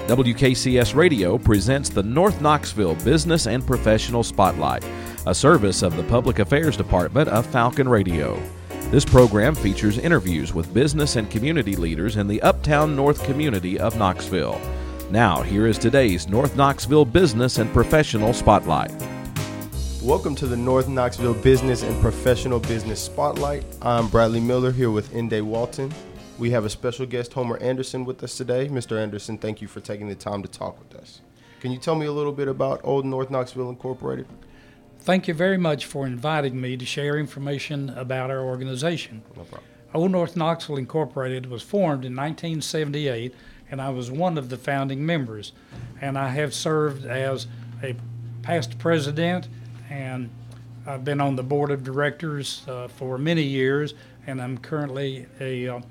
WKCS Radio presents the North Knoxville Business and Professional Spotlight, a service of the Public Affairs Department of Falcon Radio. This program features interviews with business and community leaders in the uptown North community of Knoxville. Now, here is today's North Knoxville Business and Professional Spotlight. Welcome to the North Knoxville Business and Professional Business Spotlight. I'm Bradley Miller here with Nday Walton. We have a special guest, Homer Anderson, with us today. Mr. Anderson, thank you for taking the time to talk with us. Can you tell me a little bit about Old North Knoxville Incorporated? Thank you very much for inviting me to share information about our organization. No problem. Old North Knoxville Incorporated was formed in 1978, and I was one of the founding members. And I have served as a past president, and I've been on the board of directors for many years, and I'm currently a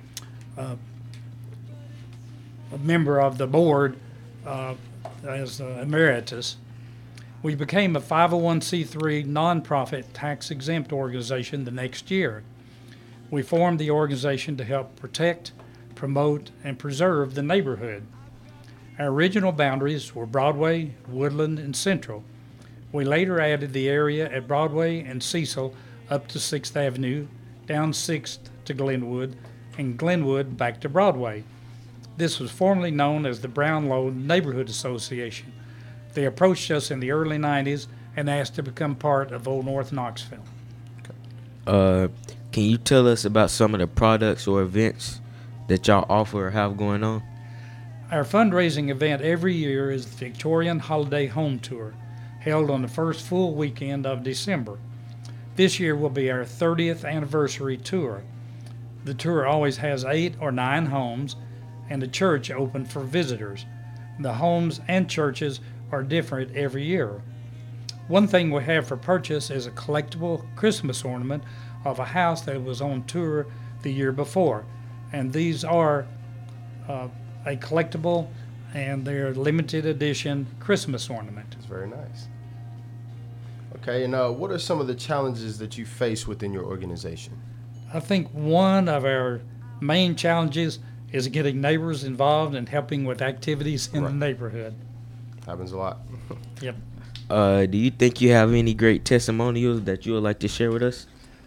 member of the board as emeritus. We became a 501c3 nonprofit tax-exempt organization the next year. We formed the organization to help protect, promote, and preserve the neighborhood. Our original boundaries were Broadway, Woodland, and Central. We later added the area at Broadway and Cecil up to 6th Avenue, down 6th to Glenwood, and Glenwood back to Broadway. This was formerly known as the Brownlow Neighborhood Association. They approached us in the early 90s and asked to become part of Old North Knoxville. Can you tell us about some of the products or events that y'all offer or have going on? Our fundraising event every year is the Victorian Holiday Home Tour, held on the first full weekend of December. This year will be our 30th anniversary tour. The tour always has 8 or 9 homes and a church open for visitors. The homes and churches are different every year. One thing we have for purchase is a collectible Christmas ornament of a house that was on tour the year before. And these are a collectible and they're limited edition Christmas ornament. It's very nice. Okay, and what are some of the challenges that you face within your organization? I think one of our main challenges is getting neighbors involved and helping with activities in the neighborhood. Happens a lot. Yep. Do you think you have any great testimonials that you would like to share with us?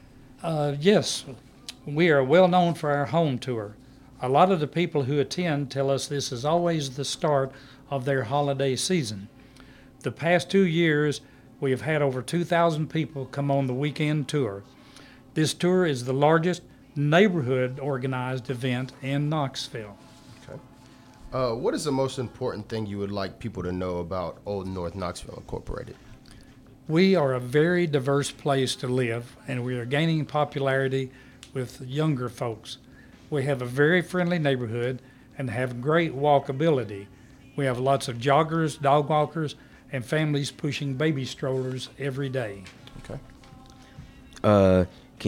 Yes, we are well known for our home tour. A lot of the people who attend tell us this is always the start of their holiday season. The past 2 years, we have had over 2,000 people come on the weekend tour. This tour is the largest neighborhood organized event in Knoxville. Okay. What is the most important thing you would like people to know about Old North Knoxville Incorporated? We are a very diverse place to live, and we are gaining popularity with younger folks. We have a very friendly neighborhood and have great walkability. We have lots of joggers, dog walkers, and families pushing baby strollers every day. Okay.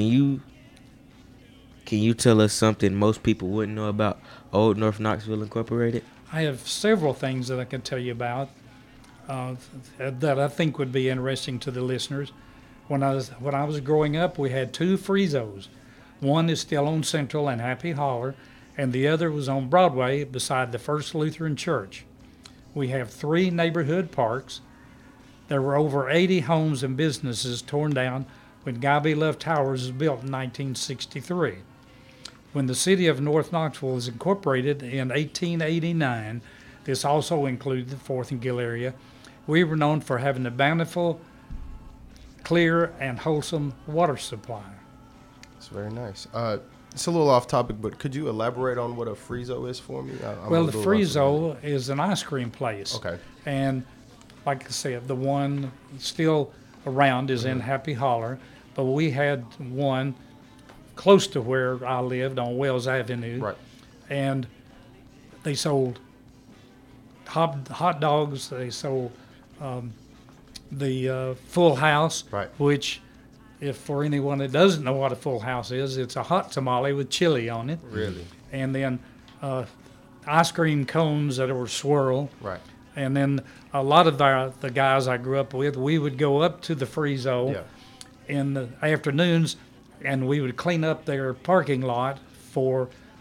Can you tell us something most people wouldn't know about Old North Knoxville Incorporated? I have several things that I can tell you about that I think would be interesting to the listeners. When I was growing up, we had 2 Friezos. One is still on Central and Happy Holler, and the other was on Broadway beside the First Lutheran Church. We have 3 neighborhood parks. There were over 80 homes and businesses torn down when Guy B. Love Towers was built in 1963. When the city of North Knoxville was incorporated in 1889, this also included the 4th and Gill area. We were known for having a bountiful, clear, and wholesome water supply. It's very nice. It's a little off topic, but could you elaborate on what a Friezo is for me? Well, the Friezo is an ice cream place. Okay. And like I said, the one still around is in Happy Holler, but we had one close to where I lived on Wells Avenue. Right. And they sold hot dogs. They sold the Full House, Right. which, if for anyone that doesn't know what a Full House is, it's a hot tamale with chili on it. Really? And then ice cream cones that were swirl. Right. And then a lot of the guys I grew up with, we would go up to the Friezo in the afternoons, and we would clean up their parking lot for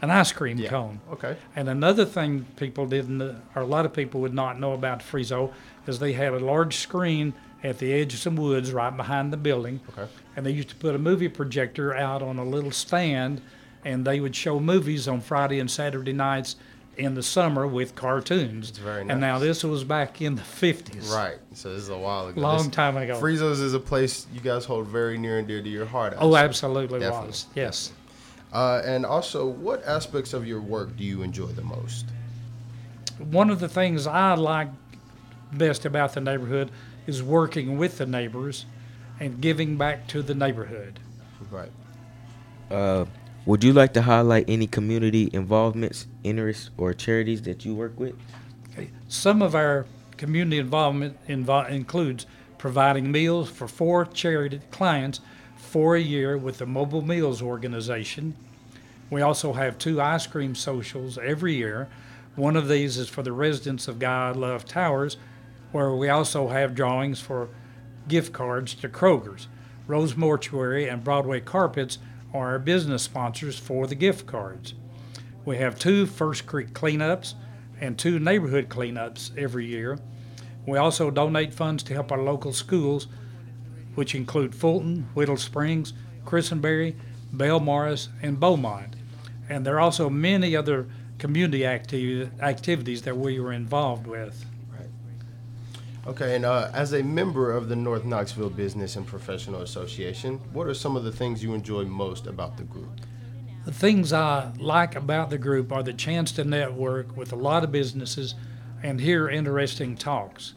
an ice cream Yeah. cone. Okay. And another thing people didn't, or a lot of people would not know about Friezo, is they had a large screen at the edge of some woods right behind the building. Okay. And they used to put a movie projector out on a little stand, and they would show movies on Friday and Saturday nights in the summer with cartoons. It's very And now nice. this was back in the 50s. Right. So this is a while ago. Long This- time ago. Friezo's is a place you guys hold very near and dear to your heart. Oh, actually. absolutely Definitely. was. Yes. And also, what aspects of your work do you enjoy the most? One of the things I like best about the neighborhood is working with the neighbors and giving back to the neighborhood. Right. Would you like to highlight any community involvements, interests, or charities that you work with? Some of our community involvement includes providing meals for 4 charity clients for a year with the Mobile Meals Organization. We also have 2 ice cream socials every year. One of these is for the residents of God Love Towers, where we also have drawings for gift cards to Kroger's. Rose Mortuary and Broadway Carpets are our business sponsors for the gift cards. We have 2 First Creek cleanups and 2 neighborhood cleanups every year. We also donate funds to help our local schools, which include Fulton, Whittle Springs, Christenberry, Bell Morris, and Beaumont. And there are also many other community activities that we were involved with. Okay, and as a member of the North Knoxville Business and Professional Association, what are some of the things you enjoy most about the group? The things I like about the group are the chance to network with a lot of businesses and hear interesting talks.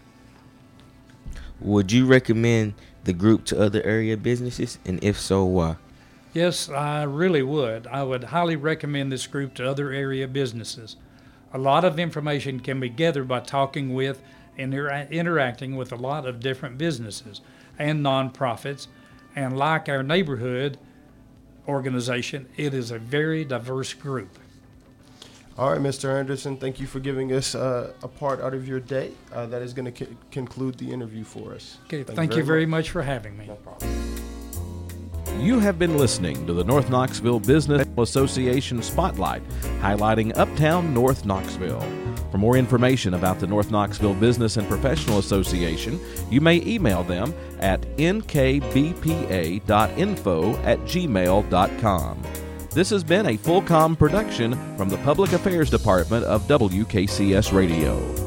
Would you recommend the group to other area businesses, and if so, why? Yes, I really would. I would highly recommend this group to other area businesses. A lot of information can be gathered by talking with and interacting with a lot of different businesses and nonprofits. And like our neighborhood organization, it is a very diverse group. All right, Mr. Anderson, thank you for giving us a part out of your day. That is going to conclude the interview for us. Okay, thank you very much for having me. No problem. You have been listening to the North Knoxville Business Association Spotlight, highlighting Uptown North Knoxville. For more information about the North Knoxville Business and Professional Association, you may email them at nkbpa.info@gmail.com. This has been a Fullcom production from the Public Affairs Department of WKCS Radio.